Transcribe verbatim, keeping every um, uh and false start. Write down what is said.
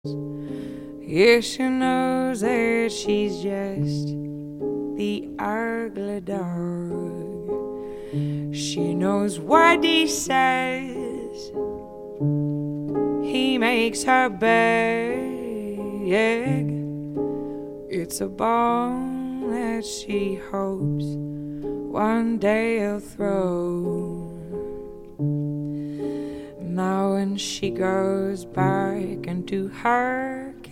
Yeah, she knows that she's just the ugly dog. She knows what he says. He makes her beg. It's a bone that she hopes one day he'll throw. Now when she goes back into her